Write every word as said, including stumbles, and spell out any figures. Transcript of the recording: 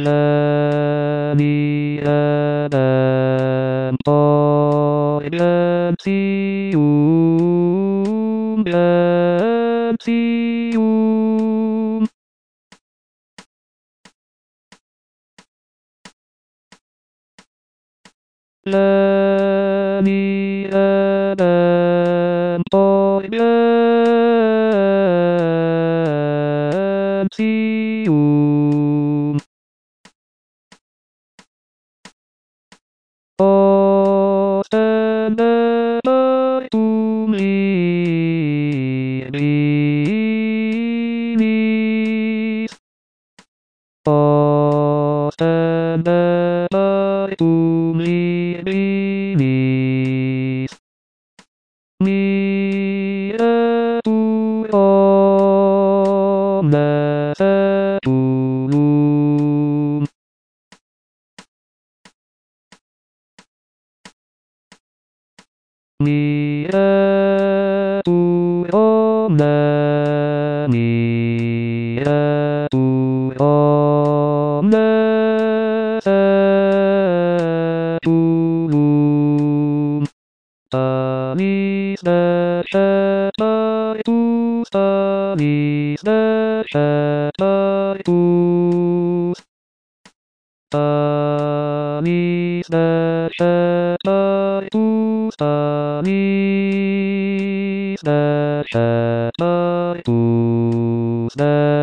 Lani Adam Poidensium Gentium Lani Adam Poidensium Ostendetum Librinis Ostendetum Librinis Mire tu omnes etulum Mire tu omnes Mire tu omnes etulum Talis decetaetus, talis decetaetus, talis decetaetus, talis decetaetus,